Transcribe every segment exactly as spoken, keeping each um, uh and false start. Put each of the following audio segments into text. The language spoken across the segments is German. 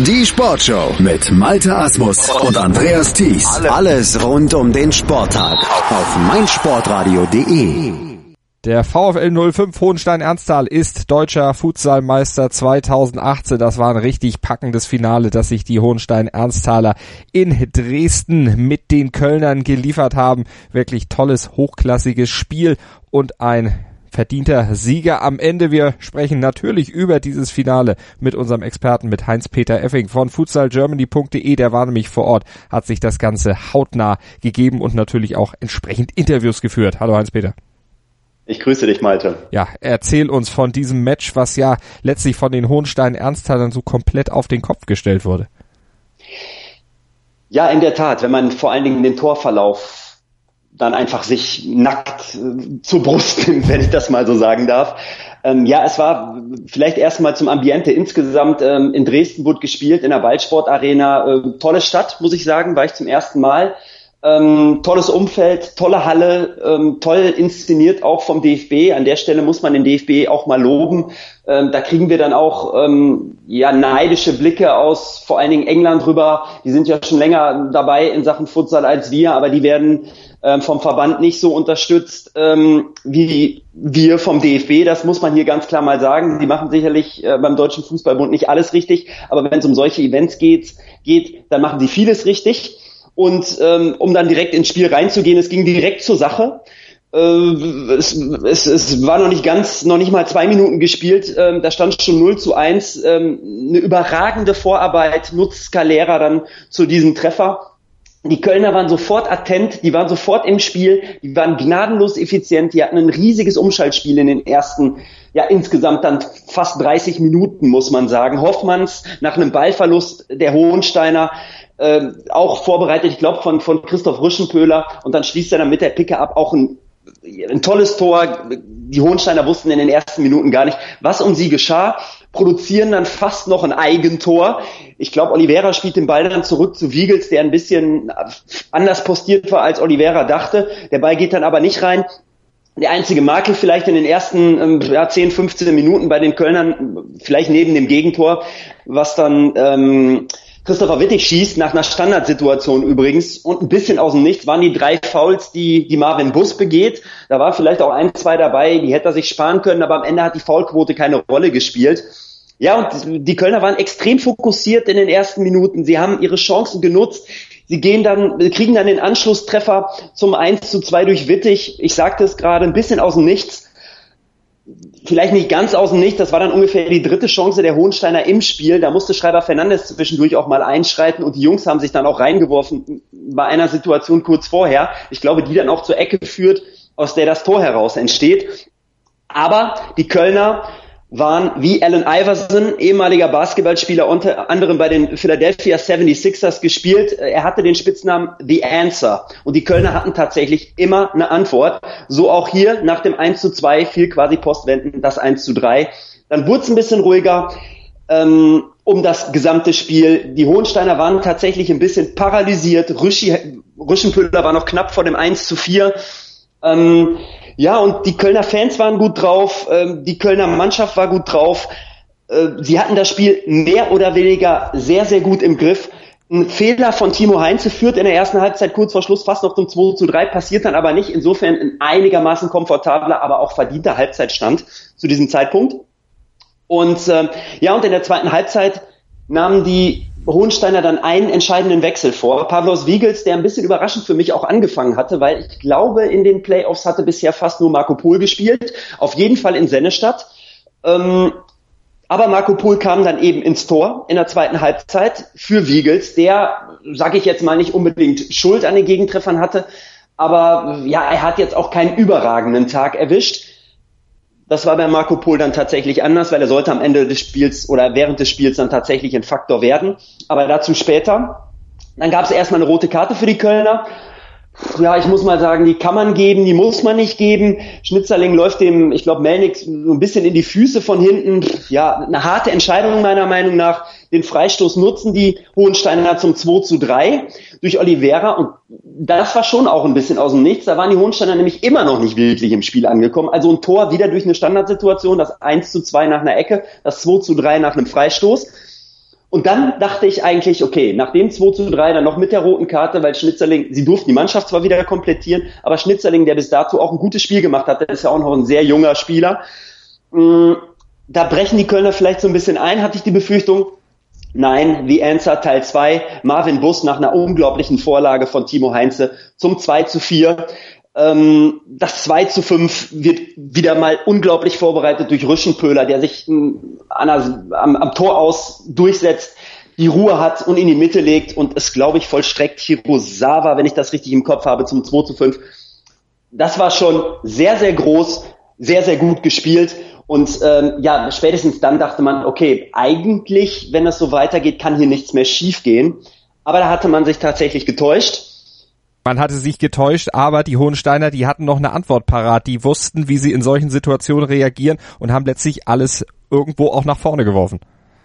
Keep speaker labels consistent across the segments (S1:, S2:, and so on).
S1: Die Sportshow mit Malte Asmus und Andreas Thies. Alles rund um den Sporttag auf meinsportradio punkt de.
S2: Der VfL null fünf Hohenstein-Ernsthal ist deutscher Futsalmeister zweitausendachtzehn. Das war ein richtig packendes Finale, das sich die Hohenstein-Ernsthaler in Dresden mit den Kölnern geliefert haben. Wirklich tolles, hochklassiges Spiel und ein verdienter Sieger am Ende. Wir sprechen natürlich über dieses Finale mit unserem Experten, mit Heinz-Peter Effing von futsal germany punkt de. Der war nämlich vor Ort, hat sich das Ganze hautnah gegeben und natürlich auch entsprechend Interviews geführt. Hallo Heinz-Peter.
S3: Ich grüße dich, Malte.
S2: Ja, erzähl uns von diesem Match, was ja letztlich von den Hohenstein-Ernsthalern so komplett auf den Kopf gestellt wurde.
S3: Ja, in der Tat, wenn man vor allen Dingen den Torverlauf dann einfach sich nackt äh, zur Brust nimmt, wenn ich das mal so sagen darf. Ähm, ja, es war vielleicht erstmal zum Ambiente insgesamt. Ähm, in Dresden wurde gespielt, in der Waldsportarena. Äh, tolle Stadt, muss ich sagen, war ich zum ersten Mal. Ähm, tolles Umfeld, tolle Halle, ähm, toll inszeniert auch vom D F B. An der Stelle muss man den D F B auch mal loben. Ähm, da kriegen wir dann auch ähm, ja neidische Blicke aus vor allen Dingen England rüber. Die sind ja schon länger dabei in Sachen Futsal als wir, aber die werden ähm, vom Verband nicht so unterstützt ähm, wie wir vom D F B. Das muss man hier ganz klar mal sagen. Die machen sicherlich äh, beim Deutschen Fußballbund nicht alles richtig, aber wenn es um solche Events geht, geht, dann machen sie vieles richtig. Und ähm, um dann direkt ins Spiel reinzugehen, es ging direkt zur Sache. Äh, es, es, es war noch nicht ganz, noch nicht mal zwei Minuten gespielt. Ähm, da stand schon null zu eins. Ähm, eine überragende Vorarbeit nutzt Scalera dann zu diesem Treffer. Die Kölner waren sofort attent, die waren sofort im Spiel, die waren gnadenlos effizient, die hatten ein riesiges Umschaltspiel in den ersten, ja insgesamt dann fast dreißig Minuten, muss man sagen. Hoffmanns nach einem Ballverlust der Hohensteiner, äh, auch vorbereitet, ich glaube von von Christoph Rüschenpöhler, und dann schließt er dann mit der Picke ab, auch ein, ein tolles Tor. Die Hohensteiner wussten in den ersten Minuten gar nicht, was um sie geschah, produzieren dann fast noch ein Eigentor. Ich glaube, Oliveira spielt den Ball dann zurück zu Wiegels, der ein bisschen anders postiert war, als Oliveira dachte. Der Ball geht dann aber nicht rein. Der einzige Makel vielleicht in den ersten ähm, ja, zehn, fünfzehn Minuten bei den Kölnern, vielleicht neben dem Gegentor, was dann ähm, Christopher Wittig schießt, nach einer Standardsituation übrigens, und ein bisschen aus dem Nichts waren die drei Fouls, die die Marvin Buss begeht. Da war vielleicht auch ein, zwei dabei, die hätte er sich sparen können, aber am Ende hat die Foulquote keine Rolle gespielt. Ja, und die Kölner waren extrem fokussiert in den ersten Minuten. Sie haben ihre Chancen genutzt. Sie gehen dann, kriegen dann den Anschlusstreffer zum eins zu zwei durch Wittig. Ich sagte es gerade, ein bisschen aus dem Nichts. Vielleicht nicht ganz aus dem Nichts, das war dann ungefähr die dritte Chance der Hohensteiner im Spiel. Da musste Schreiber Fernandes zwischendurch auch mal einschreiten und die Jungs haben sich dann auch reingeworfen bei einer Situation kurz vorher. Ich glaube, die dann auch zur Ecke führt, aus der das Tor heraus entsteht. Aber die Kölner waren wie Allen Iverson, ehemaliger Basketballspieler, unter anderem bei den Philadelphia seventy-sixers gespielt. Er hatte den Spitznamen The Answer. Und die Kölner hatten tatsächlich immer eine Antwort. So auch hier nach dem eins zu zwei fiel quasi postwendend das eins zu drei. Dann wurde es ein bisschen ruhiger ähm, um das gesamte Spiel. Die Hohensteiner waren tatsächlich ein bisschen paralysiert. Rüschi, Rüschenpöhler war noch knapp vor dem eins zu vier. Ähm, Ja, und die Kölner Fans waren gut drauf, ähm, die Kölner Mannschaft war gut drauf. Äh, sie hatten das Spiel mehr oder weniger sehr, sehr gut im Griff. Ein Fehler von Timo Heinze führt in der ersten Halbzeit kurz vor Schluss fast noch zum zwei zu drei, passiert dann aber nicht. Insofern ein einigermaßen komfortabler, aber auch verdienter Halbzeitstand zu diesem Zeitpunkt. Und äh, ja, und in der zweiten Halbzeit nahmen die Hohensteiner dann einen entscheidenden Wechsel vor. Pavlos Wiegels, der ein bisschen überraschend für mich auch angefangen hatte, weil ich glaube, in den Playoffs hatte bisher fast nur Marco Pohl gespielt. Auf jeden Fall in Sennestadt. Ähm, aber Marco Pohl kam dann eben ins Tor in der zweiten Halbzeit für Wiegels, der, sage ich jetzt mal, nicht unbedingt Schuld an den Gegentreffern hatte. Aber ja, er hat jetzt auch keinen überragenden Tag erwischt. Das war bei Marco Pohl dann tatsächlich anders, weil er sollte am Ende des Spiels oder während des Spiels dann tatsächlich ein Faktor werden. Aber dazu später. Dann gab es erstmal eine rote Karte für die Kölner. Ja, ich muss mal sagen, die kann man geben, die muss man nicht geben. Schnitzerling läuft dem, ich glaube, Melnick so ein bisschen in die Füße von hinten. Ja, eine harte Entscheidung meiner Meinung nach. Den Freistoß nutzen die Hohensteiner zum zwei zu drei durch Oliveira. Und das war schon auch ein bisschen aus dem Nichts. Da waren die Hohensteiner nämlich immer noch nicht wirklich im Spiel angekommen. Also ein Tor wieder durch eine Standardsituation, das eins zu zwei nach einer Ecke, das zwei zu drei nach einem Freistoß. Und dann dachte ich eigentlich, okay, nach dem zwei zu drei, dann noch mit der roten Karte, weil Schnitzerling, sie durften die Mannschaft zwar wieder komplettieren, aber Schnitzerling, der bis dato auch ein gutes Spiel gemacht hat, der ist ja auch noch ein sehr junger Spieler, da brechen die Kölner vielleicht so ein bisschen ein, hatte ich die Befürchtung. Nein, The Answer Teil zwei, Marvin Buss nach einer unglaublichen Vorlage von Timo Heinze zum zwei zu vier. Das zwei zu fünf wird wieder mal unglaublich vorbereitet durch Rüschenpöhler, der sich an der, am, am Tor aus durchsetzt, die Ruhe hat und in die Mitte legt und es, glaube ich, vollstreckt Hirosawa, wenn ich das richtig im Kopf habe, zum zwei zu fünf. Das war schon sehr, sehr groß, sehr, sehr gut gespielt. Und ähm, ja, spätestens dann dachte man, okay, eigentlich, wenn das so weitergeht, kann hier nichts mehr schiefgehen. Aber da hatte man sich tatsächlich getäuscht.
S2: Man hatte sich getäuscht, aber die Hohensteiner, die hatten noch eine Antwort parat. Die wussten, wie sie in solchen Situationen reagieren und haben letztlich alles irgendwo auch nach vorne geworfen.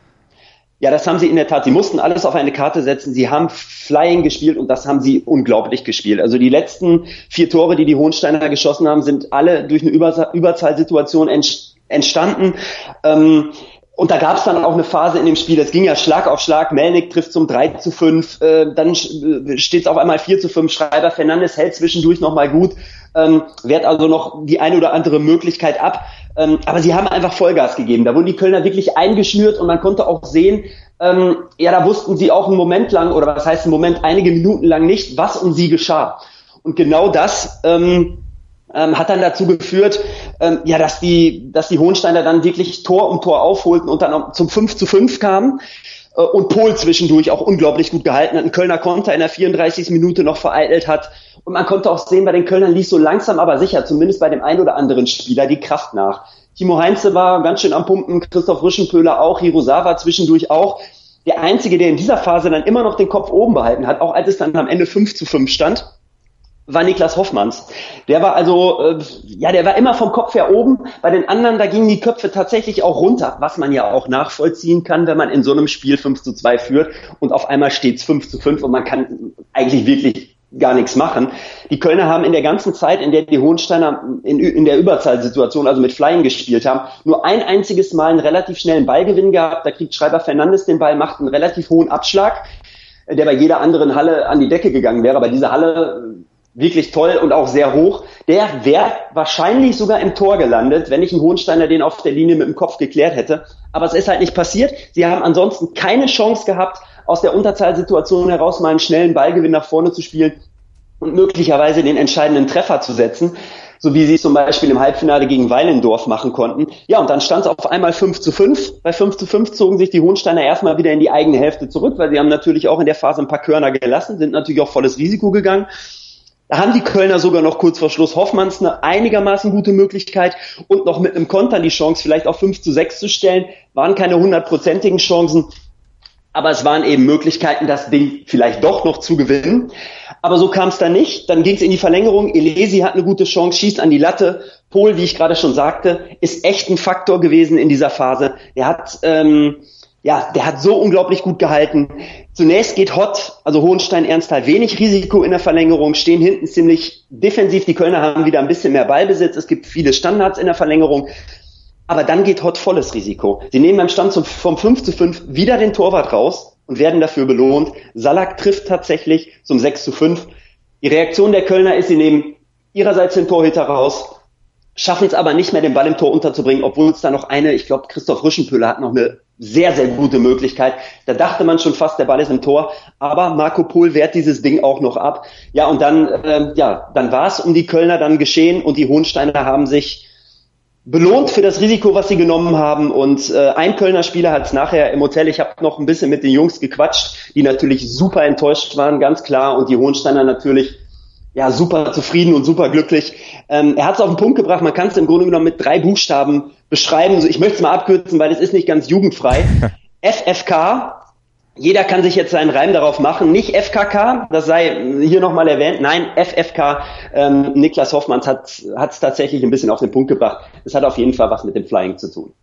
S3: Ja, das haben sie in der Tat. Sie mussten alles auf eine Karte setzen. Sie haben Flying gespielt und das haben sie unglaublich gespielt. Also die letzten vier Tore, die die Hohensteiner geschossen haben, sind alle durch eine Über- Überzahlsituation entstanden. Ähm, Und da gab es dann auch eine Phase in dem Spiel, das ging ja Schlag auf Schlag, Melnik trifft zum drei zu fünf, äh, dann steht es auf einmal vier zu fünf, Schreiber Fernandes hält zwischendurch nochmal gut, ähm, wehrt also noch die eine oder andere Möglichkeit ab, ähm, aber sie haben einfach Vollgas gegeben, da wurden die Kölner wirklich eingeschnürt und man konnte auch sehen, ähm, ja, da wussten sie auch einen Moment lang, oder was heißt einen Moment, einige Minuten lang nicht, was um sie geschah. Und genau das ähm, Ähm, hat dann dazu geführt, ähm, ja, dass die, dass die Hohensteiner dann wirklich Tor um Tor aufholten und dann zum fünf zu fünf kamen äh, und Pohl zwischendurch auch unglaublich gut gehalten hat. Ein Kölner Konter in der vierunddreißigsten Minute noch vereitelt hat. Und man konnte auch sehen, bei den Kölnern ließ so langsam aber sicher, zumindest bei dem einen oder anderen Spieler, die Kraft nach. Timo Heinze war ganz schön am Pumpen, Christoph Rüschenpöhler auch, Hirosawa zwischendurch auch. Der Einzige, der in dieser Phase dann immer noch den Kopf oben behalten hat, auch als es dann am Ende fünf zu fünf stand, war Niklas Hoffmanns. Der war also, äh, ja, der war immer vom Kopf her oben. Bei den anderen, da gingen die Köpfe tatsächlich auch runter, was man ja auch nachvollziehen kann, wenn man in so einem Spiel fünf zu zwei führt und auf einmal steht's fünf zu fünf und man kann eigentlich wirklich gar nichts machen. Die Kölner haben in der ganzen Zeit, in der die Hohensteiner in, in der Überzahlsituation, also mit Flying gespielt haben, nur ein einziges Mal einen relativ schnellen Ballgewinn gehabt. Da kriegt Schreiber Fernandes den Ball, macht einen relativ hohen Abschlag, der bei jeder anderen Halle an die Decke gegangen wäre. Aber diese Halle wirklich toll und auch sehr hoch. Der wäre wahrscheinlich sogar im Tor gelandet, wenn nicht ein Hohensteiner den auf der Linie mit dem Kopf geklärt hätte. Aber es ist halt nicht passiert. Sie haben ansonsten keine Chance gehabt, aus der Unterzahlsituation heraus mal einen schnellen Ballgewinn nach vorne zu spielen und möglicherweise den entscheidenden Treffer zu setzen, so wie sie es zum Beispiel im Halbfinale gegen Weilendorf machen konnten. Ja, und dann stand es auf einmal fünf zu fünf. Bei fünf zu fünf zogen sich die Hohensteiner erstmal wieder in die eigene Hälfte zurück, weil sie haben natürlich auch in der Phase ein paar Körner gelassen, sind natürlich auch volles Risiko gegangen. Da haben die Kölner sogar noch kurz vor Schluss Hoffmanns eine einigermaßen gute Möglichkeit und noch mit einem Konter die Chance, vielleicht auf fünf zu sechs zu stellen. Waren keine hundertprozentigen Chancen, aber es waren eben Möglichkeiten, das Ding vielleicht doch noch zu gewinnen. Aber so kam es dann nicht. Dann ging es in die Verlängerung. Elesi hat eine gute Chance, schießt an die Latte. Pohl, wie ich gerade schon sagte, ist echt ein Faktor gewesen in dieser Phase. Der hat... Ähm, Ja, der hat so unglaublich gut gehalten. Zunächst geht Hott, also Hohenstein-Ernsthal, wenig Risiko in der Verlängerung, stehen hinten ziemlich defensiv. Die Kölner haben wieder ein bisschen mehr Ballbesitz. Es gibt viele Standards in der Verlängerung. Aber dann geht Hott volles Risiko. Sie nehmen beim Stand vom fünf zu fünf wieder den Torwart raus und werden dafür belohnt. Salak trifft tatsächlich zum sechs zu fünf. Die Reaktion der Kölner ist, sie nehmen ihrerseits den Torhüter raus, schaffen es aber nicht mehr, den Ball im Tor unterzubringen, obwohl es da noch eine, ich glaube, Christoph Rüschenpöhler hat noch eine sehr, sehr gute Möglichkeit. Da dachte man schon fast, der Ball ist im Tor, aber Marco Pohl wehrt dieses Ding auch noch ab. Ja, und dann, äh, ja, dann war es um die Kölner dann geschehen und die Hohensteiner haben sich belohnt für das Risiko, was sie genommen haben. Und äh, ein Kölner Spieler hat es nachher im Hotel, ich habe noch ein bisschen mit den Jungs gequatscht, die natürlich super enttäuscht waren, ganz klar, und die Hohensteiner natürlich ja super zufrieden und super glücklich. Ähm, er hat es auf den Punkt gebracht, man kann es im Grunde genommen mit drei Buchstaben beschreiben. So, ich möchte es mal abkürzen, weil es ist nicht ganz jugendfrei. F F K, jeder kann sich jetzt seinen Reim darauf machen. Nicht F K K, das sei hier nochmal erwähnt. Nein, F F K. Ähm, Niklas Hoffmanns hat es tatsächlich ein bisschen auf den Punkt gebracht. Es hat auf jeden Fall was mit dem Flying zu tun.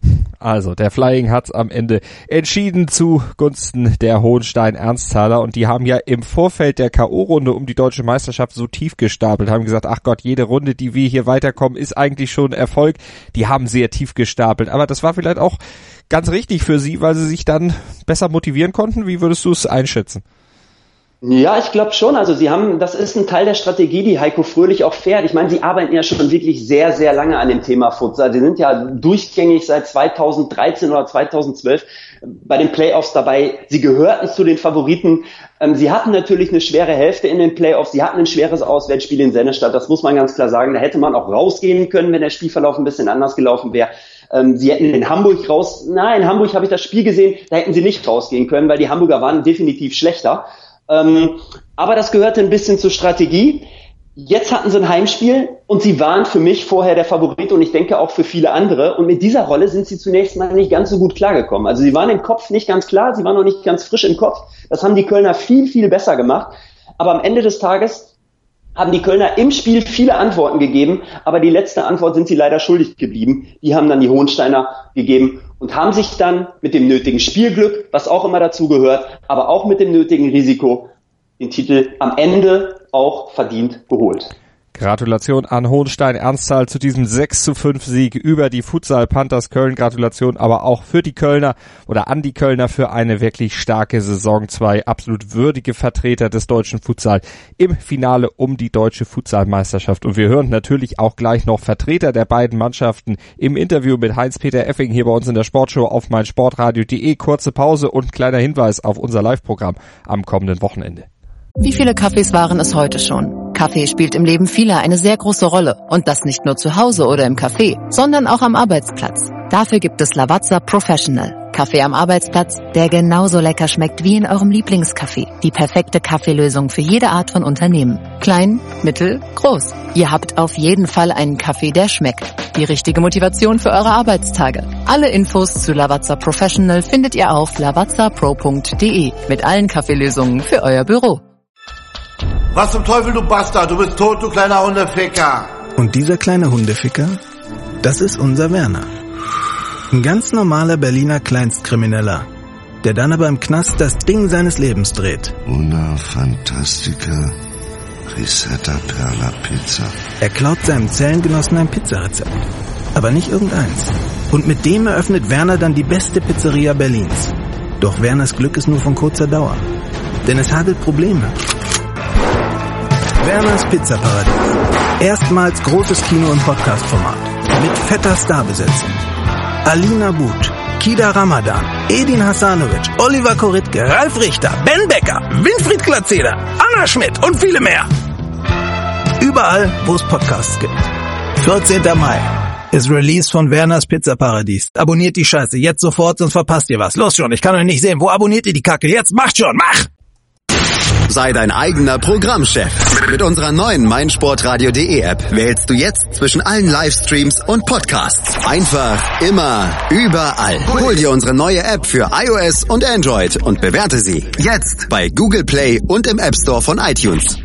S2: Also, der Flying hat's am Ende entschieden zugunsten der Hohenstein-Ernsthaler und die haben ja im Vorfeld der K O-Runde um die deutsche Meisterschaft so tief gestapelt, haben gesagt, ach Gott, jede Runde, die wir hier weiterkommen, ist eigentlich schon Erfolg. Die haben sehr tief gestapelt, aber das war vielleicht auch ganz richtig für sie, weil sie sich dann besser motivieren konnten. Wie würdest du es einschätzen?
S3: Ja, ich glaube schon. Also sie haben, das ist ein Teil der Strategie, die Heiko Fröhlich auch fährt. Ich meine, sie arbeiten ja schon wirklich sehr, sehr lange an dem Thema Futsal. Sie sind ja durchgängig seit zweitausenddreizehn oder zweitausendzwölf bei den Playoffs dabei. Sie gehörten zu den Favoriten. Sie hatten natürlich eine schwere Hälfte in den Playoffs. Sie hatten ein schweres Auswärtsspiel in Sennestadt. Das muss man ganz klar sagen. Da hätte man auch rausgehen können, wenn der Spielverlauf ein bisschen anders gelaufen wäre. Sie hätten in Hamburg raus, nein, in Hamburg habe ich das Spiel gesehen, da hätten sie nicht rausgehen können, weil die Hamburger waren definitiv schlechter. Ähm, aber das gehörte ein bisschen zur Strategie. Jetzt hatten sie ein Heimspiel und sie waren für mich vorher der Favorit und ich denke auch für viele andere. Und mit dieser Rolle sind sie zunächst mal nicht ganz so gut klargekommen. Also sie waren im Kopf nicht ganz klar, sie waren noch nicht ganz frisch im Kopf. Das haben die Kölner viel, viel besser gemacht. Aber am Ende des Tages haben die Kölner im Spiel viele Antworten gegeben, aber die letzte Antwort sind sie leider schuldig geblieben. Die haben dann die Hohensteiner gegeben und haben sich dann mit dem nötigen Spielglück, was auch immer dazu gehört, aber auch mit dem nötigen Risiko, den Titel am Ende auch verdient geholt.
S2: Gratulation an Hohenstein-Ernsthal zu diesem sechs zu fünf Sieg über die Futsal Panthers Köln. Gratulation aber auch für die Kölner oder an die Kölner für eine wirklich starke Saison. Zwei absolut würdige Vertreter des deutschen Futsal im Finale um die deutsche Futsalmeisterschaft. Und wir hören natürlich auch gleich noch Vertreter der beiden Mannschaften im Interview mit Heinz-Peter Effing hier bei uns in der Sportshow auf meinsportradio punkt de. Kurze Pause und kleiner Hinweis auf unser Live-Programm am kommenden Wochenende.
S4: Wie viele Kaffees waren es heute schon? Kaffee spielt im Leben vieler eine sehr große Rolle. Und das nicht nur zu Hause oder im Café, sondern auch am Arbeitsplatz. Dafür gibt es Lavazza Professional. Kaffee am Arbeitsplatz, der genauso lecker schmeckt wie in eurem Lieblingscafé. Die perfekte Kaffeelösung für jede Art von Unternehmen. Klein, mittel, groß. Ihr habt auf jeden Fall einen Kaffee, der schmeckt. Die richtige Motivation für eure Arbeitstage. Alle Infos zu Lavazza Professional findet ihr auf lavazza pro punkt de mit allen Kaffeelösungen für euer Büro.
S5: Was zum Teufel, du Bastard? Du bist tot, du kleiner Hundeficker.
S6: Und dieser kleine Hundeficker, das ist unser Werner. Ein ganz normaler Berliner Kleinstkrimineller, der dann aber im Knast das Ding seines Lebens dreht.
S7: Una Fantastica Risetta Perla Pizza.
S6: Er klaut seinem Zellengenossen ein Pizzarezept. Aber nicht irgendeins. Und mit dem eröffnet Werner dann die beste Pizzeria Berlins. Doch Werners Glück ist nur von kurzer Dauer. Denn es hagelt Probleme. Werners Pizzaparadies. Erstmals großes Kino- und Podcast-Format. Mit fetter Starbesetzung. Alina But, Kida Ramadan, Edin Hasanovic, Oliver Koritke, Ralf Richter, Ben Becker, Winfried Glatzeder, Anna Schmidt und viele mehr. Überall, wo es Podcasts gibt. vierzehnten Mai ist Release von Werners Pizzaparadies. Abonniert die Scheiße jetzt sofort, sonst verpasst ihr was. Los schon, ich kann euch nicht sehen. Wo abonniert ihr die Kacke? Jetzt macht schon, mach!
S1: Sei dein eigener Programmchef. Mit unserer neuen meinsportradio punkt de App wählst du jetzt zwischen allen Livestreams und Podcasts. Einfach, immer, überall. Hol dir unsere neue App für iOS und Android und bewerte sie jetzt bei Google Play und im App Store von iTunes.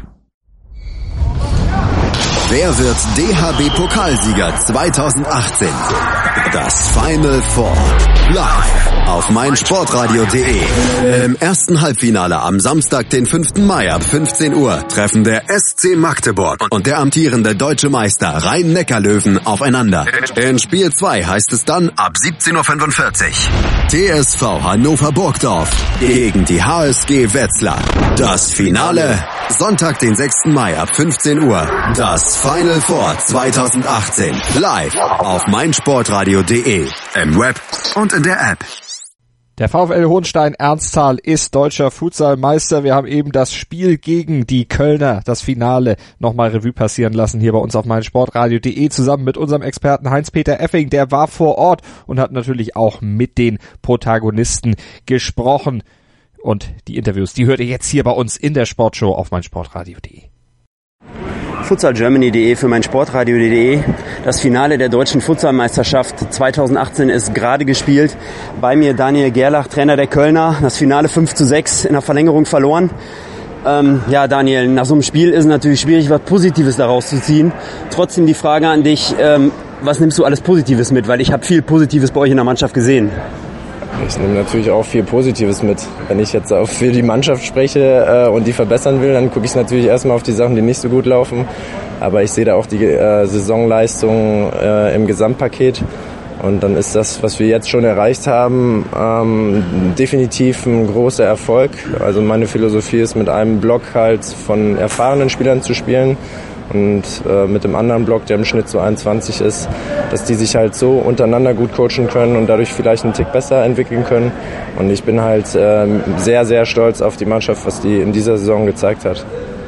S1: Wer wird D H B-Pokalsieger zweitausendachtzehn? Das Final Four. Live auf meinsportradio punkt de. Im ersten Halbfinale am Samstag, den fünften Mai ab fünfzehn Uhr treffen der S C Magdeburg und der amtierende deutsche Meister Rhein-Neckar-Löwen aufeinander. In Spiel zwei heißt es dann ab siebzehn Uhr fünfundvierzig. T S V Hannover Burgdorf gegen die H S G Wetzlar. Das Finale Sonntag, den sechsten Mai ab fünfzehn Uhr. Das Final Four zweitausendachtzehn. Live auf meinsportradio punkt de. Im Web und in der App.
S2: Der VfL Hohenstein-Ernsthal ist deutscher Futsalmeister. Wir haben eben das Spiel gegen die Kölner, das Finale, nochmal Revue passieren lassen hier bei uns auf meinsportradio punkt de zusammen mit unserem Experten Heinz-Peter Effing. Der war vor Ort und hat natürlich auch mit den Protagonisten gesprochen. Und die Interviews, die hört ihr jetzt hier bei uns in der Sportshow auf meinsportradio punkt de.
S3: futsalgermany punkt de für meinsportradio punkt de. Das Finale der deutschen Futsalmeisterschaft zweitausendachtzehn ist gerade gespielt. Bei mir Daniel Gerlach, Trainer der Kölner. Das Finale fünf zu sechs in der Verlängerung verloren. Ähm, ja, Daniel, nach so einem Spiel ist es natürlich schwierig, was Positives daraus zu ziehen. Trotzdem die Frage an dich, ähm, was nimmst du alles Positives mit? Weil ich habe viel Positives bei euch in der Mannschaft gesehen.
S8: Ich nehme natürlich auch viel Positives mit. Wenn ich jetzt auch für die Mannschaft spreche äh, und die verbessern will, dann gucke ich natürlich erstmal auf die Sachen, die nicht so gut laufen. Aber ich sehe da auch die äh, Saisonleistung äh, im Gesamtpaket. Und dann ist das, was wir jetzt schon erreicht haben, ähm, definitiv ein großer Erfolg. Also meine Philosophie ist, mit einem Block halt von erfahrenen Spielern zu spielen und äh, mit dem anderen Block, der im Schnitt so einundzwanzig ist, dass die sich halt so untereinander gut coachen können und dadurch vielleicht einen Tick besser entwickeln können. Und ich bin halt äh, sehr, sehr stolz auf die Mannschaft, was die in dieser Saison gezeigt hat.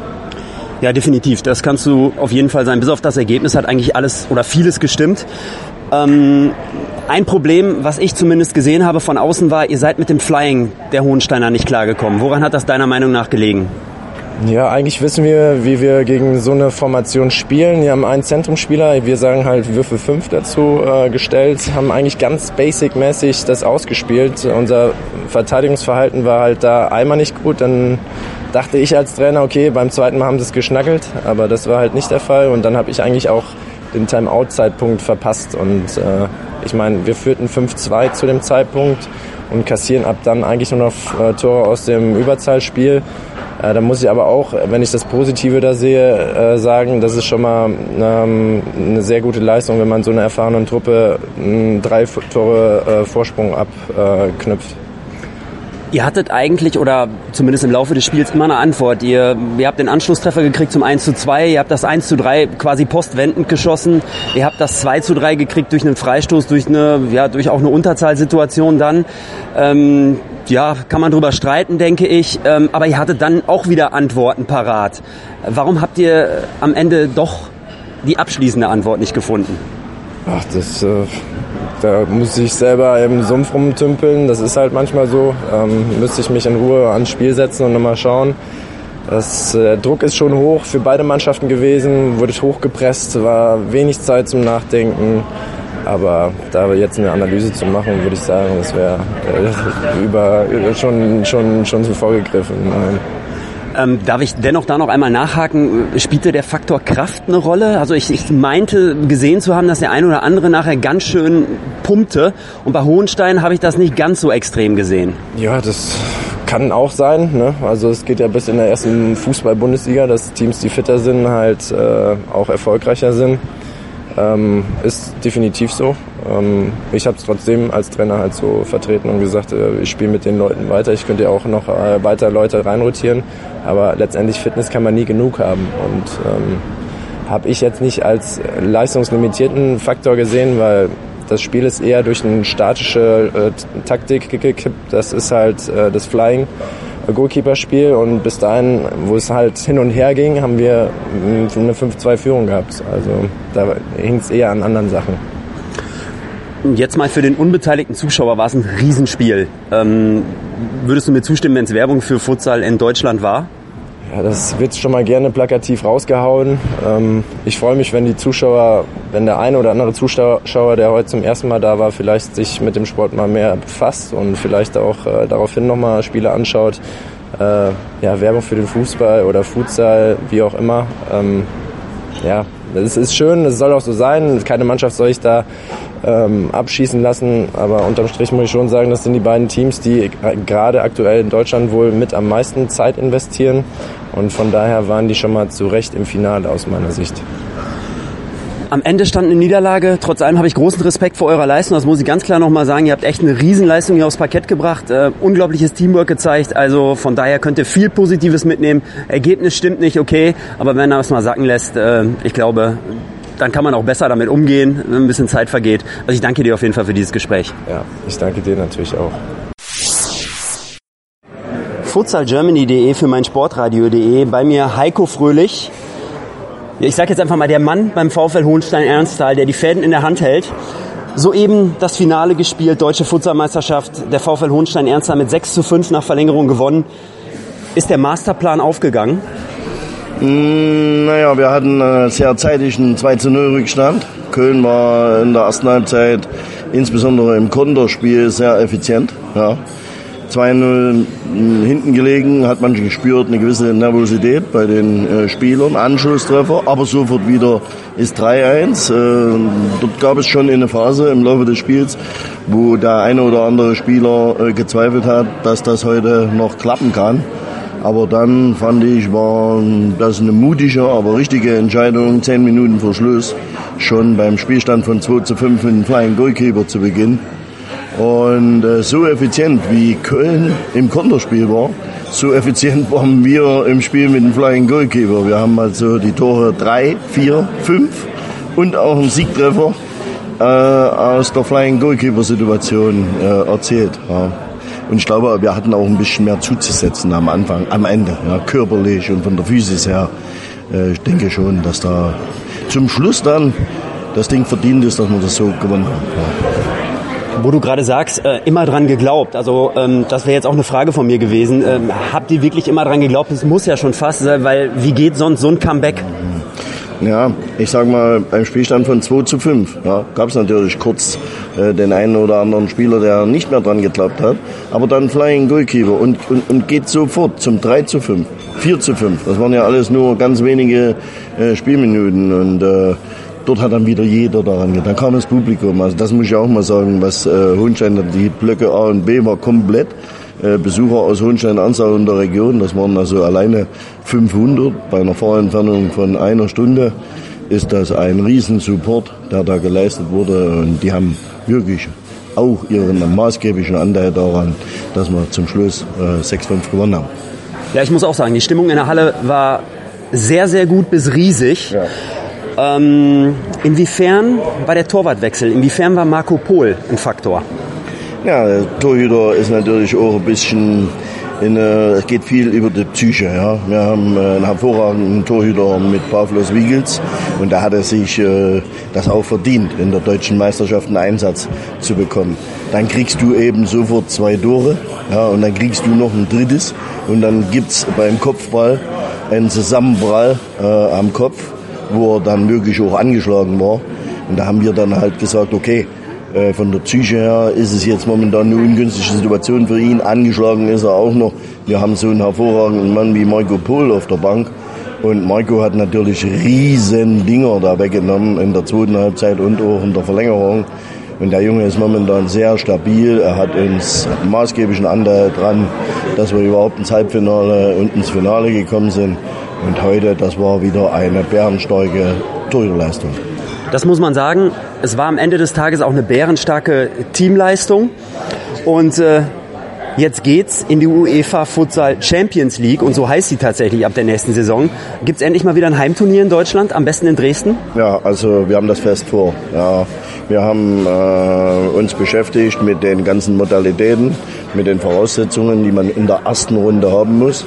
S3: Ja, definitiv. Das kannst du auf jeden Fall sein. Bis auf das Ergebnis hat eigentlich alles oder vieles gestimmt. Ähm, ein Problem, was ich zumindest gesehen habe von außen, war, ihr seid mit dem Flying der Hohensteiner nicht klargekommen. Woran hat das deiner Meinung nach gelegen?
S8: Ja, eigentlich wissen wir, wie wir gegen so eine Formation spielen. Wir haben einen Zentrumsspieler, wir sagen halt Würfel fünf dazu äh, gestellt, haben eigentlich ganz basic-mäßig das ausgespielt. Unser Verteidigungsverhalten war halt da einmal nicht gut, dann dachte ich als Trainer, okay, beim zweiten Mal haben sie es geschnackelt, aber das war halt nicht der Fall und dann habe ich eigentlich auch den Timeout-Zeitpunkt verpasst und äh, ich meine, wir führten fünf zwei zu dem Zeitpunkt und kassieren ab dann eigentlich nur noch äh, Tore aus dem Überzahlspiel. Äh, da muss ich aber auch, wenn ich das Positive da sehe, äh, sagen, das ist schon mal ähm, eine sehr gute Leistung, wenn man so einer erfahrenen Truppe äh, drei Tore äh, Vorsprung abknüpft.
S3: Ihr hattet eigentlich, oder zumindest im Laufe des Spiels, immer eine Antwort. Ihr, ihr habt den Anschlusstreffer gekriegt zum eins zu zwei, ihr habt das eins zu drei quasi postwendend geschossen, ihr habt das zwei zu drei gekriegt durch einen Freistoß, durch eine, ja, durch auch eine Unterzahlsituation dann. Ähm, ja, kann man drüber streiten, denke ich, ähm, aber ihr hattet dann auch wieder Antworten parat. Warum habt ihr am Ende doch die abschließende Antwort nicht gefunden?
S8: Ach, das... Äh Da muss ich selber im Sumpf rumtümpeln, das ist halt manchmal so. Ähm, müsste ich mich in Ruhe ans Spiel setzen und nochmal schauen. Das, der Druck ist schon hoch für beide Mannschaften gewesen, wurde hochgepresst, war wenig Zeit zum Nachdenken. Aber da jetzt eine Analyse zu machen, würde ich sagen, das wäre äh, über, schon, schon, schon zu vorgegriffen. Nein.
S3: Ähm, darf ich dennoch da noch einmal nachhaken, spielte der Faktor Kraft eine Rolle? Also ich, ich meinte gesehen zu haben, dass der eine oder andere nachher ganz schön pumpte und bei Hohenstein habe ich das nicht ganz so extrem gesehen.
S8: Ja, das kann auch sein, ne? Also es geht ja bis in der ersten Fußball-Bundesliga, dass Teams, die fitter sind, halt äh, auch erfolgreicher sind. Ähm, ist definitiv so. Ähm, ich habe es trotzdem als Trainer halt so vertreten und gesagt, äh, ich spiele mit den Leuten weiter. Ich könnte ja auch noch äh, weiter Leute reinrotieren, aber letztendlich Fitness kann man nie genug haben und ähm, habe ich jetzt nicht als leistungslimitierten Faktor gesehen, weil das Spiel ist eher durch eine statische äh, Taktik gekippt. Das ist halt äh, das Flying. Goalkeeper-Spiel und bis dahin, wo es halt hin und her ging, haben wir eine fünf zwei Führung gehabt. Also da hing es eher an anderen Sachen.
S3: Jetzt mal für den unbeteiligten Zuschauer war es ein Riesenspiel. Ähm, würdest du mir zustimmen, wenn es Werbung für Futsal in Deutschland war?
S8: Ja, das wird schon mal gerne plakativ rausgehauen. Ähm, ich freue mich, wenn die Zuschauer, wenn der eine oder andere Zuschauer, der heute zum ersten Mal da war, vielleicht sich mit dem Sport mal mehr befasst und vielleicht auch äh, daraufhin nochmal Spiele anschaut. Äh, ja, Werbung für den Fußball oder Futsal, wie auch immer. Ähm, ja, es ist schön, es soll auch so sein. Keine Mannschaft soll ich da ähm, abschießen lassen, aber unterm Strich muss ich schon sagen, das sind die beiden Teams, die gerade aktuell in Deutschland wohl mit am meisten Zeit investieren und von daher waren die schon mal zu Recht im Finale aus meiner Sicht.
S3: Am Ende stand eine Niederlage. Trotz allem habe ich großen Respekt vor eurer Leistung. Das muss ich ganz klar nochmal sagen. Ihr habt echt eine Riesenleistung hier aufs Parkett gebracht. Äh, unglaubliches Teamwork gezeigt. Also von daher könnt ihr viel Positives mitnehmen. Ergebnis stimmt nicht, okay. Aber wenn er es mal sacken lässt, äh, ich glaube, dann kann man auch besser damit umgehen, wenn ein bisschen Zeit vergeht. Also ich danke dir auf jeden Fall für dieses Gespräch.
S8: Ja, ich danke dir natürlich auch.
S3: futsalgermany punkt de für mein Sportradio punkt de. Bei mir Heiko Fröhlich. Ich sage jetzt einfach mal, der Mann beim VfL Hohenstein-Ernsthal, der die Fäden in der Hand hält. Soeben das Finale gespielt, Deutsche Futsalmeisterschaft, der VfL Hohenstein-Ernsthal mit sechs zu fünf nach Verlängerung gewonnen. Ist der Masterplan aufgegangen?
S9: Mm, naja, wir hatten äh, sehr zeitig einen zwei zu null Rückstand. Köln war in der ersten Halbzeit, insbesondere im Konterspiel, sehr effizient. Ja. zwei null hinten gelegen, hat man gespürt, eine gewisse Nervosität bei den äh, Spielern, Anschlusstreffer, aber sofort wieder ist drei eins. Äh, dort gab es schon eine Phase im Laufe des Spiels, wo der eine oder andere Spieler äh, gezweifelt hat, dass das heute noch klappen kann. Aber dann fand ich, war das eine mutige, aber richtige Entscheidung, zehn Minuten vor Schluss, schon beim Spielstand von zwei zu fünf mit dem Flying Goalkeeper zu beginnen. Und äh, so effizient wie Köln im Konterspiel war, so effizient waren wir im Spiel mit dem Flying Goalkeeper. Wir haben also die Tore drei, vier, fünf und auch einen Siegtreffer äh, aus der Flying Goalkeeper Situation äh, erzählt. Ja. Und ich glaube, wir hatten auch ein bisschen mehr zuzusetzen am Anfang, am Ende, ja, körperlich und von der Physis her. Äh, ich denke schon, dass da zum Schluss dann das Ding verdient ist, dass wir das so gewonnen haben. Ja.
S3: Wo du gerade sagst, äh, immer dran geglaubt. Also ähm, das wäre jetzt auch eine Frage von mir gewesen. Ähm, habt ihr wirklich immer dran geglaubt? Es muss ja schon fast sein, weil wie geht sonst so ein Comeback?
S9: Ja, ich sag mal, beim Spielstand von zwei zu fünf ja, gab es natürlich kurz äh, den einen oder anderen Spieler, der nicht mehr dran geglaubt hat. Aber dann Flying Goalkeeper und, und, und geht sofort zum drei zu fünf, vier zu fünf. Das waren ja alles nur ganz wenige äh, Spielminuten und äh, dort hat dann wieder jeder daran gedacht. Dann kam das Publikum. Also das muss ich auch mal sagen, was äh, Hohenstein, die Blöcke A und B war komplett. Äh, Besucher aus Hohenstein-Ernstthal und der Region, das waren also alleine fünfhundert. Bei einer Fahrentfernung von einer Stunde ist das ein Riesensupport, der da geleistet wurde. Und die haben wirklich auch ihren maßgeblichen Anteil daran, dass wir zum Schluss äh, sechs fünf gewonnen haben.
S3: Ja, ich muss auch sagen, die Stimmung in der Halle war sehr, sehr gut bis riesig. Ja. Ähm, inwiefern war der Torwartwechsel, inwiefern war Marco Pohl ein Faktor?
S9: Ja, der Torhüter ist natürlich auch ein bisschen, in, äh, es geht viel über die Psyche. Ja. Wir haben äh, einen hervorragenden Torhüter mit Pavlos Wiegels und da hat er sich äh, das auch verdient, in der deutschen Meisterschaft einen Einsatz zu bekommen. Dann kriegst du eben sofort zwei Tore, ja, und dann kriegst du noch ein drittes und dann gibt's beim Kopfball einen Zusammenprall äh, am Kopf, wo er dann wirklich auch angeschlagen war. Und da haben wir dann halt gesagt, okay, äh, von der Psyche her ist es jetzt momentan eine ungünstige Situation für ihn. Angeschlagen ist er auch noch. Wir haben so einen hervorragenden Mann wie Marco Pohl auf der Bank. Und Marco hat natürlich riesen Dinger da weggenommen in der zweiten Halbzeit und auch in der Verlängerung. Und der Junge ist momentan sehr stabil. Er hat uns maßgeblichen Anteil dran, dass wir überhaupt ins Halbfinale und ins Finale gekommen sind. Und heute, das war wieder eine bärenstarke Torhüterleistung.
S3: Das muss man sagen. Es war am Ende des Tages auch eine bärenstarke Teamleistung. Und äh, jetzt geht's in die UEFA Futsal Champions League. Und so heißt sie tatsächlich ab der nächsten Saison. Gibt's endlich mal wieder ein Heimturnier in Deutschland, am besten in Dresden?
S9: Ja, also wir haben das fest vor. Ja, wir haben äh, uns beschäftigt mit den ganzen Modalitäten, mit den Voraussetzungen, die man in der ersten Runde haben muss.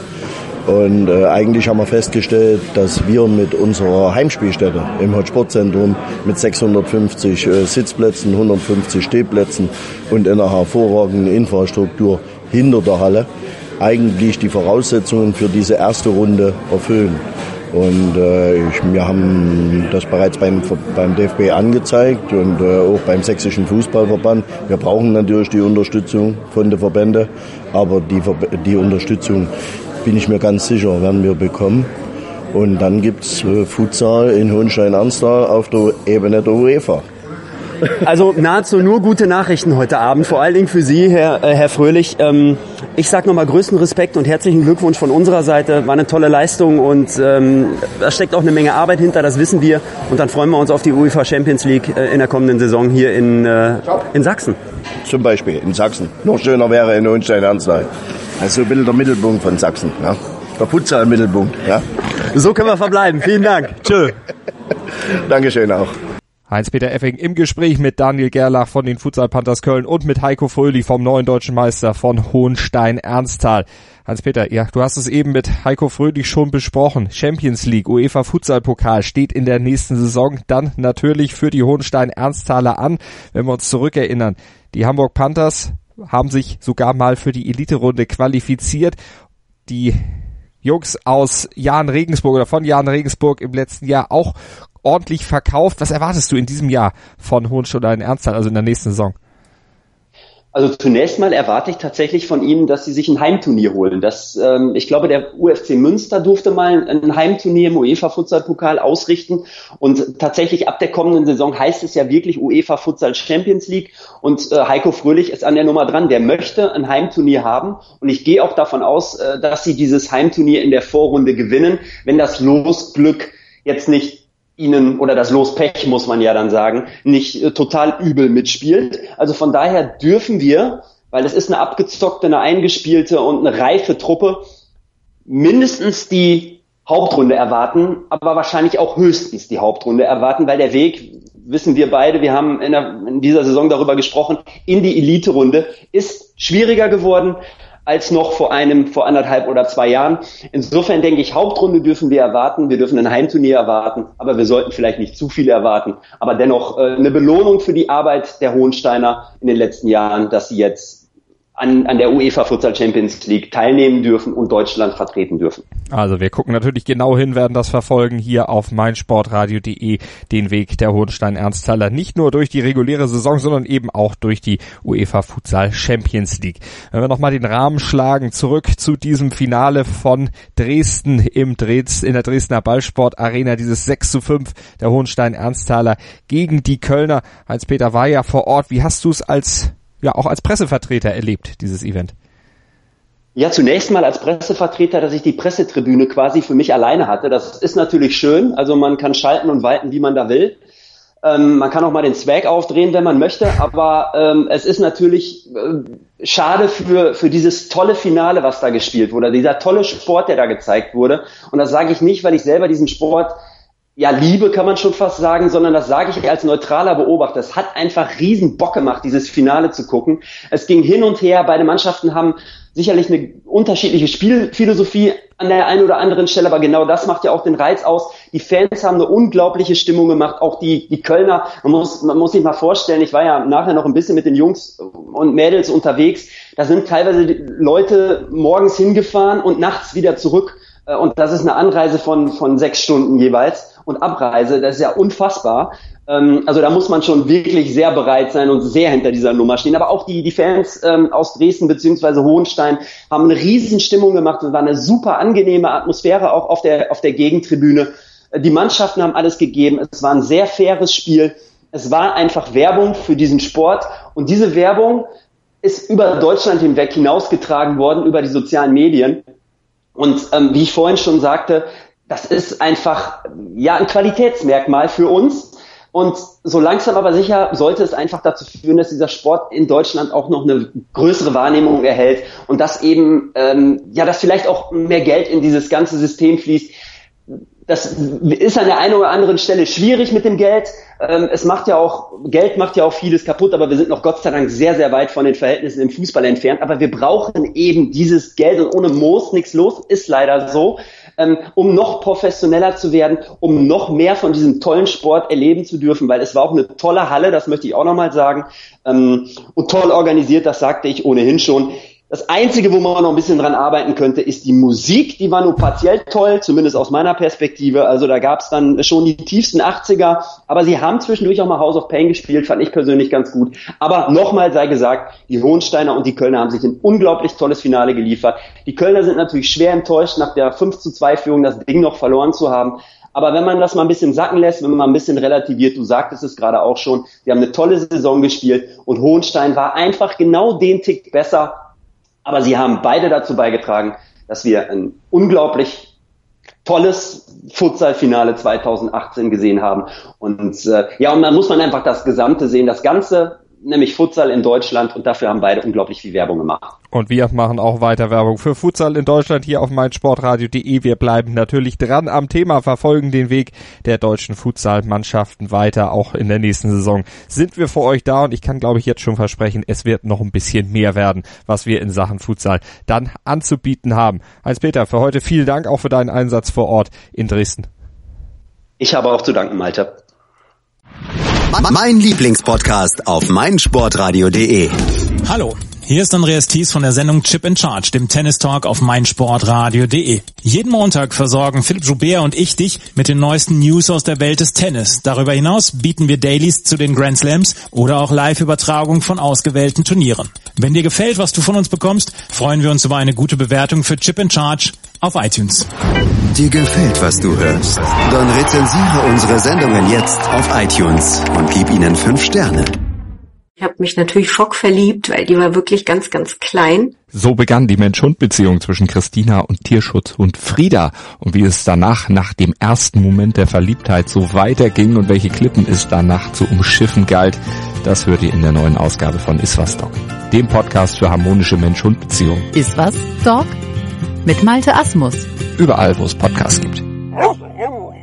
S9: Und äh, eigentlich haben wir festgestellt, dass wir mit unserer Heimspielstätte im Hot-Sport-Zentrum mit sechshundertfünfzig äh, Sitzplätzen, hundertfünfzig Stehplätzen und einer hervorragenden Infrastruktur hinter der Halle eigentlich die Voraussetzungen für diese erste Runde erfüllen. Und äh, ich, wir haben das bereits beim, beim D F B angezeigt und äh, auch beim Sächsischen Fußballverband. Wir brauchen natürlich die Unterstützung von den Verbänden, aber die, die Unterstützung, bin ich mir ganz sicher, werden wir bekommen. Und dann gibt's äh, Futsal in Hohenstein-Ernstthal auf der Ebene der UEFA.
S3: Also nahezu nur gute Nachrichten heute Abend, vor allen Dingen für Sie, Herr, äh, Herr Fröhlich. Ähm, ich sage nochmal größten Respekt und herzlichen Glückwunsch von unserer Seite. War eine tolle Leistung und ähm, da steckt auch eine Menge Arbeit hinter, das wissen wir. Und dann freuen wir uns auf die UEFA Champions League äh, in der kommenden Saison hier in, äh, in Sachsen.
S9: Zum Beispiel in Sachsen. Noch schöner wäre in Hohenstein-Ernstthal. Also ein bisschen der Mittelpunkt von Sachsen. Ja? Der Futsal-Mittelpunkt. Ja?
S3: So können wir verbleiben. Vielen Dank. Tschö.
S9: Dankeschön auch.
S2: Heinz-Peter Effing im Gespräch mit Daniel Gerlach von den Futsal Panthers Köln und mit Heiko Fröhlich vom neuen deutschen Meister von Hohenstein-Ernstthal. Heinz-Peter, ja, du hast es eben mit Heiko Fröhlich schon besprochen. Champions League, UEFA Futsal Pokal steht in der nächsten Saison dann natürlich für die Hohenstein-Ernstthaler an. Wenn wir uns zurückerinnern, die Hamburg Panthers haben sich sogar mal für die Elite-Runde qualifiziert. Die Jungs aus Jahn Regensburg oder von Jahn Regensburg im letzten Jahr auch ordentlich verkauft. Was erwartest du in diesem Jahr von Hohenstein-Ernstthal, also in der nächsten Saison?
S3: Also zunächst mal erwarte ich tatsächlich von ihnen, dass sie sich ein Heimturnier holen. Das, ähm, ich glaube, der U F C Münster durfte mal ein Heimturnier im UEFA Futsal Pokal ausrichten und tatsächlich ab der kommenden Saison heißt es ja wirklich UEFA Futsal Champions League und äh, Heiko Fröhlich ist an der Nummer dran. Der möchte ein Heimturnier haben und ich gehe auch davon aus, äh, dass sie dieses Heimturnier in der Vorrunde gewinnen, wenn das Losglück jetzt nicht ihnen, oder das Lospech, muss man ja dann sagen, nicht äh, total übel mitspielt. Also von daher dürfen wir, weil es ist eine abgezockte, eine eingespielte und eine reife Truppe, mindestens die Hauptrunde erwarten, aber wahrscheinlich auch höchstens die Hauptrunde erwarten, weil der Weg, wissen wir beide, wir haben in, der, in dieser Saison darüber gesprochen, in die Elite-Runde ist schwieriger geworden als noch vor einem, vor anderthalb oder zwei Jahren. Insofern denke ich, Hauptrunde dürfen wir erwarten, wir dürfen ein Heimturnier erwarten, aber wir sollten vielleicht nicht zu viel erwarten. Aber dennoch äh, eine Belohnung für die Arbeit der Hohensteiner in den letzten Jahren, dass sie jetzt an, an der UEFA Futsal Champions League teilnehmen dürfen und Deutschland vertreten dürfen.
S2: Also wir gucken natürlich genau hin, werden das verfolgen hier auf meinsportradio punkt de, den Weg der Hohenstein-Ernstthaler, nicht nur durch die reguläre Saison, sondern eben auch durch die UEFA Futsal Champions League. Wenn wir nochmal den Rahmen schlagen, zurück zu diesem Finale von Dresden im Dres, in der Dresdner Ballsport Arena, dieses sechs zu fünf der Hohenstein-Ernstthaler gegen die Kölner. Heinz-Peter war ja vor Ort. Wie hast du es als ja auch als Pressevertreter erlebt, dieses Event?
S3: Ja, zunächst mal als Pressevertreter, dass ich die Pressetribüne quasi für mich alleine hatte. Das ist natürlich schön, also man kann schalten und walten, wie man da will. Ähm, man kann auch mal den Swag aufdrehen, wenn man möchte, aber ähm, es ist natürlich äh, schade für für dieses tolle Finale, was da gespielt wurde, dieser tolle Sport, der da gezeigt wurde. Und das sage ich nicht, weil ich selber diesen Sport ja, Liebe kann man schon fast sagen, sondern das sage ich als neutraler Beobachter. Es hat einfach riesen Bock gemacht, dieses Finale zu gucken. Es ging hin und her, beide Mannschaften haben sicherlich eine unterschiedliche Spielphilosophie an der einen oder anderen Stelle, aber genau das macht ja auch den Reiz aus. Die Fans haben eine unglaubliche Stimmung gemacht, auch die die Kölner. Man muss man muss sich mal vorstellen, ich war ja nachher noch ein bisschen mit den Jungs und Mädels unterwegs. Da sind teilweise Leute morgens hingefahren und nachts wieder zurück. Und das ist eine Anreise von von sechs Stunden jeweils und Abreise, das ist ja unfassbar. Also da muss man schon wirklich sehr bereit sein und sehr hinter dieser Nummer stehen. Aber auch die die Fans ähm, aus Dresden beziehungsweise Hohenstein haben eine riesen Stimmung gemacht. Es war eine super angenehme Atmosphäre auch auf der auf der Gegentribüne. Die Mannschaften haben alles gegeben. Es war ein sehr faires Spiel. Es war einfach Werbung für diesen Sport und diese Werbung ist über Deutschland hinweg hinausgetragen worden, über die sozialen Medien. Und ähm, wie ich vorhin schon sagte, das ist einfach ja ein Qualitätsmerkmal für uns. Und so langsam aber sicher sollte es einfach dazu führen, dass dieser Sport in Deutschland auch noch eine größere Wahrnehmung erhält und dass eben ähm, ja, dass vielleicht auch mehr Geld in dieses ganze System fließt. Das ist an der einen oder anderen Stelle schwierig mit dem Geld. Ähm, es macht ja auch, Geld macht ja auch vieles kaputt, aber wir sind noch Gott sei Dank sehr, sehr weit von den Verhältnissen im Fußball entfernt. Aber wir brauchen eben dieses Geld und ohne Moos nichts los, ist leider so, ähm, um noch professioneller zu werden, um noch mehr von diesem tollen Sport erleben zu dürfen, weil es war auch eine tolle Halle, das möchte ich auch nochmal sagen, ähm, und toll organisiert, das sagte ich ohnehin schon. Das Einzige, wo man noch ein bisschen dran arbeiten könnte, ist die Musik. Die war nur partiell toll, zumindest aus meiner Perspektive. Also da gab es dann schon die tiefsten achtziger. Aber sie haben zwischendurch auch mal House of Pain gespielt, fand ich persönlich ganz gut. Aber nochmal sei gesagt, die Hohensteiner und die Kölner haben sich ein unglaublich tolles Finale geliefert. Die Kölner sind natürlich schwer enttäuscht, nach der fünf zu zwei Führung das Ding noch verloren zu haben. Aber wenn man das mal ein bisschen sacken lässt, wenn man mal ein bisschen relativiert, du sagtest es gerade auch schon, die haben eine tolle Saison gespielt und Hohenstein war einfach genau den Tick besser. Aber sie haben beide dazu beigetragen, dass wir ein unglaublich tolles Futsal-Finale zweitausendachtzehn gesehen haben. Und äh, ja, und dann muss man einfach das Gesamte sehen, das Ganze, nämlich Futsal in Deutschland, und dafür haben beide unglaublich viel Werbung gemacht.
S2: Und wir machen auch weiter Werbung für Futsal in Deutschland hier auf meinsportradio punkt de. Wir bleiben natürlich dran am Thema, verfolgen den Weg der deutschen Futsal-Mannschaften weiter. Auch in der nächsten Saison sind wir für euch da und ich kann, glaube ich, jetzt schon versprechen, es wird noch ein bisschen mehr werden, was wir in Sachen Futsal dann anzubieten haben. Heinz-Peter, für heute vielen Dank auch für deinen Einsatz vor Ort in Dresden.
S3: Ich habe auch zu danken, Malte.
S1: Mein Lieblingspodcast auf meinsportradio punkt de.
S10: Hallo, Hier ist Andreas Thies von der Sendung Chip in Charge, dem Tennis Talk auf meinsportradio punkt de. Jeden Montag versorgen Philipp Joubert und ich dich mit den neuesten News aus der Welt des Tennis. Darüber hinaus bieten wir Dailies zu den Grand Slams oder auch Live-Übertragung von ausgewählten Turnieren. Wenn dir gefällt, was du von uns bekommst, freuen wir uns über eine gute Bewertung für Chip in Charge auf iTunes.
S1: Dir gefällt, was du hörst? Dann rezensiere unsere Sendungen jetzt auf iTunes und gib ihnen fünf Sterne.
S11: Ich habe mich natürlich schockverliebt, weil die war wirklich ganz, ganz klein.
S2: So begann die Mensch-Hund-Beziehung zwischen Christina und Tierschutzhund Frieda. Und wie es danach, nach dem ersten Moment der Verliebtheit, so weiterging und welche Klippen es danach zu umschiffen galt, das hört ihr in der neuen Ausgabe von Iswas Dog, dem Podcast für harmonische Mensch-Hund-Beziehungen.
S4: Iswas Dog? Mit Malte Asmus.
S2: Überall, wo es Podcasts gibt.